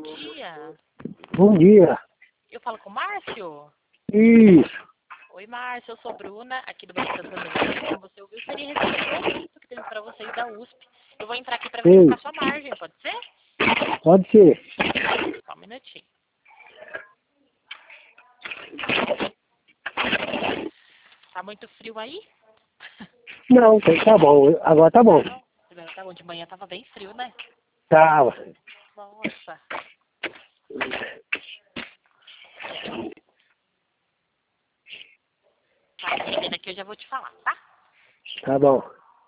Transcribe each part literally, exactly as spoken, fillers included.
dia. Bom dia. Eu falo com o Márcio? Isso. Oi, Márcio, eu sou Bruna, aqui do Banco Santander. Como você ouviu, seria receber o convite que teve para vocês da U S P. Eu vou entrar aqui para Ei. verificar sua margem, pode ser? Pode ser. Só um minutinho. Tá muito frio aí? Não, tá bom. Agora tá bom. Não, tá bom, de manhã tava bem frio, né? Tava. Nossa. Tá, menina, aqui eu já vou te falar, tá? Tá bom.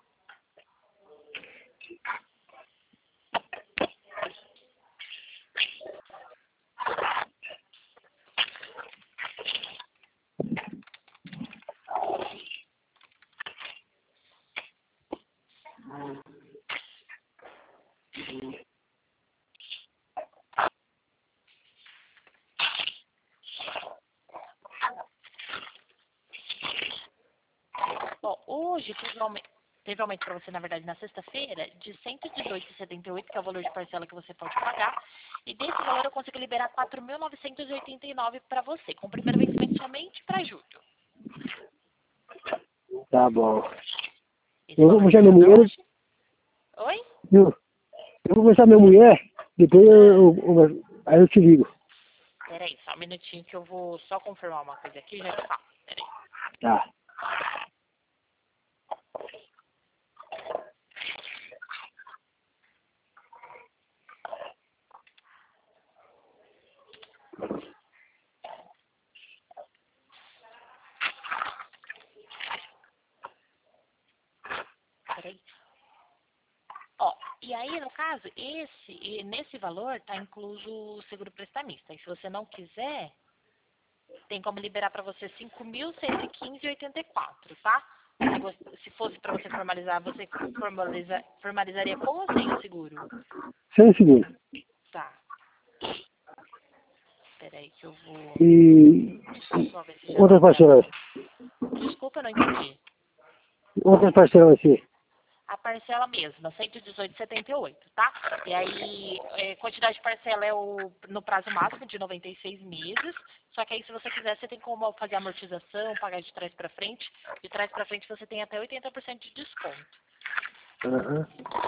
Ó, hoje teve aumento, teve aumento para você, na verdade, na sexta-feira, de cento e dezoito vírgula setenta e oito, que é o valor de parcela que você pode pagar. E desse valor eu consigo liberar quatro mil novecentos e oitenta e nove para você, com o primeiro vencimento somente para julho. Tá bom. Esse Eu vou valor puxar já minha tá mulher. hoje. Oi? Eu, eu vou puxar minha mulher. Depois eu, eu, eu- aí eu te ligo. Peraí, só um minutinho que eu vou só confirmar uma coisa aqui e já te falo. Peraí. Tá. Peraí. Ó, e aí, no caso, esse, e nesse valor tá incluso o seguro prestamista. E se você não quiser, tem como liberar para você cinco mil cento e quinze vírgula oitenta e quatro, tá? Se, você, se fosse para você formalizar, você formaliza, formalizaria com ou sem o seguro? Sem seguro. Tá. Peraí que eu vou E só ver se já outras libera. parcelas? Desculpa, eu não entendi. Outras parcelas assim? A parcela mesma, cento e dezoito vírgula setenta e oito, tá? E aí, é, quantidade de parcela é o, no prazo máximo de noventa e seis meses. Só que aí, se você quiser, você tem como fazer amortização, pagar de trás para frente. De trás para frente, você tem até oitenta por cento de desconto. Aham.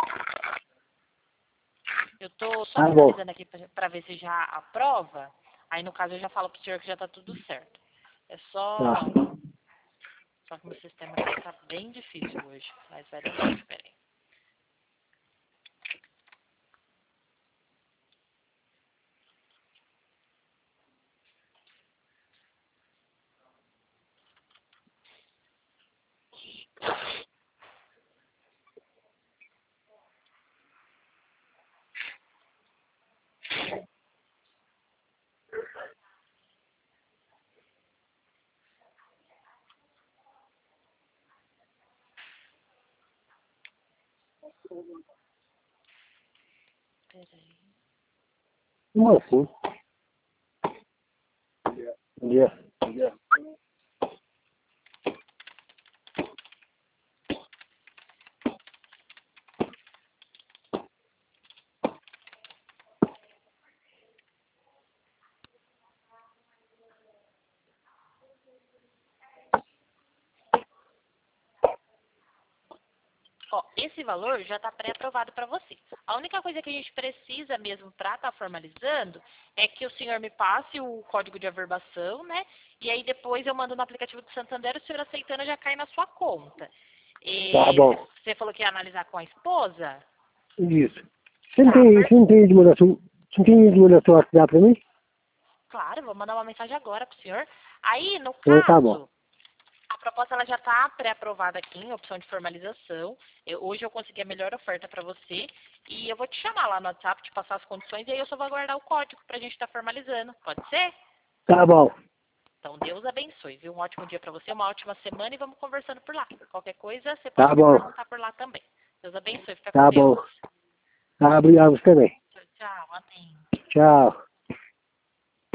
Eu tô só Tá bom. finalizando aqui para ver se já aprova. Aí, no caso, eu já falo pro senhor que já tá tudo certo. É só... Tá. Só que meu sistema aqui tá bem difícil hoje. Mas vai dar certo, peraí. Peraí. Como assim? Bom dia. Bom dia. Ó, esse valor já está pré-aprovado para você. A única coisa que a gente precisa mesmo para estar formalizando é que o senhor me passe o código de averbação, né? E aí depois eu mando no aplicativo do Santander, o senhor aceitando já cai na sua conta. Tá E bom. você falou que ia analisar com a esposa? Isso. Você não Tá, tem, per- você não tem de molhação, você não tem de molhação a dar pra mim? claro, vou mandar uma mensagem agora pro senhor. Aí, no Então tá bom. caso, a proposta ela já está pré-aprovada aqui em opção de formalização. Eu- hoje eu consegui a melhor oferta para você e eu vou te chamar lá no WhatsApp, te passar as condições e aí eu só vou aguardar o código para a gente estar formalizando. Pode ser? Tá bom. Então Deus abençoe, viu? Um ótimo dia para você, uma ótima semana e vamos conversando por lá. Qualquer coisa você pode Tá me bom. perguntar por lá também. Deus abençoe, fica com Tá Deus. bom. Tá, obrigado você também. Tchau, tchau, amém. Tchau.